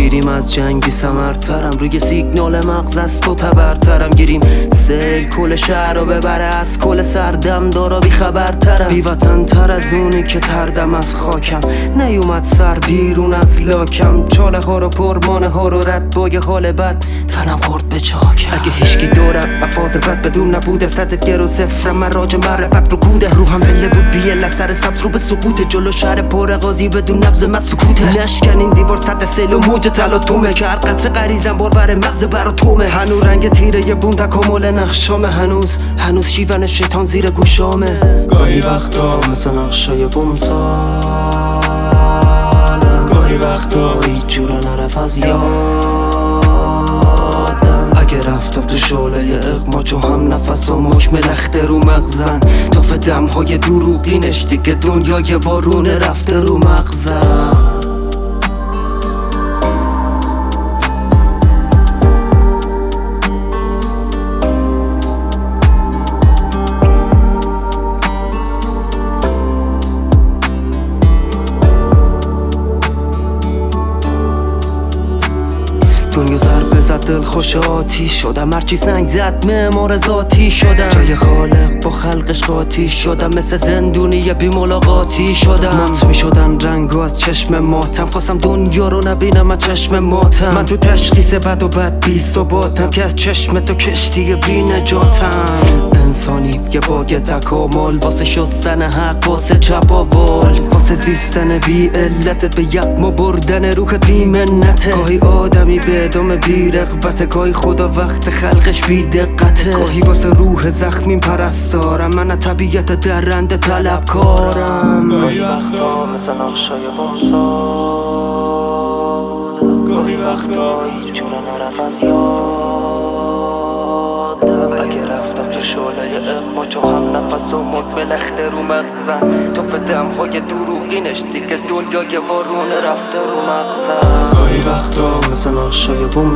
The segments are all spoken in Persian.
گیریم از جنگ بی ثمرترم، روی سیگنال مغز از تو تبرترم. گیریم سیل کل شهر رو ببره، از کل سردم دارا بی خبرترم. بی وطن تر از اونی که تردم از خاکم، نیومد سر بیرون از لاکم. چاله ها رو پرمانه ها رو رد با یه حال بد تنم خورد به چاکم. اگه هیچکی دارم افاظ بد بدون نبوده، صدت گرو صفرم من راج معرفت رو کوده. روحم پله بود بیه لسر سبز رو به سقوط، جلو شهر پر قاضی بدون نبض من سکوته. نشکن این دیوار سد سیل و موج تلاطمه، که هر قطره غریزم بارور مغز براتومه. هنو رنگ تیره بون تکامل نقشامه، هنوز شیون شیطان زیر گوشامه. گاهی وقتا مثل نقشای بوم سادم، گاهی وقتا هیچ جورا نرف از یادم. اگه رفتم تو شعله اقما چو هم نفس و مکم لخته رو مغزن، تا فدم های دروغینش دیگه دنیای وارونه رفته رو مغزم. دنیا ضربه زد دل خوش آتیش شدم، هرچی سنگ زد معمار ذاتی شدم. جای خالق با خلقش قاطی شدم، مثل زندونی بی ملاقاتی شدم. مات می شدن رنگو از چشم ماتم، خواستم دنیا رو نبینم از چشم ماتم. من تو تشخیص بد و بد بی ثباتم، که از چشم تو کشتی بی نجاتم. انسانی یه باگ تکامل، واسه شستن حق واسه چپاول، واسه زیستن بی علتت به یقما بردن روحت بی منته. گاهی آدمی به ادامه بی رغبته، گاهی خدا وقت خلقش بی دقته. گاهی واسه روح زخمیم پرستارم، من طبیعت درنده طلبکارم. گاهی وقتا مثل نقشای بوم سادم، گاهی وقتا هیچ جورا نرف از یادم. اگه رفتم تو شعله اقما چو هم نفس و مکم لخته رو مغزن، تو فدم های دروغینش دیگه دنیای وارونه رفته رو مغزن. گاهی وقتا مثل نقشای بوم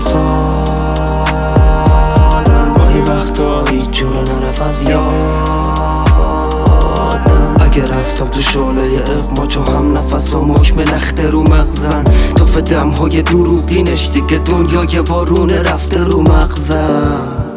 سادم، گاهی وقتا هیچ جورا نرف از یادم. اگه رفتم تو شعله اقما چو هم نفس و مکم لخته رو مغزن، تو فدم های دروغینش دیگه دنیای وارونه رفته رو مغزن.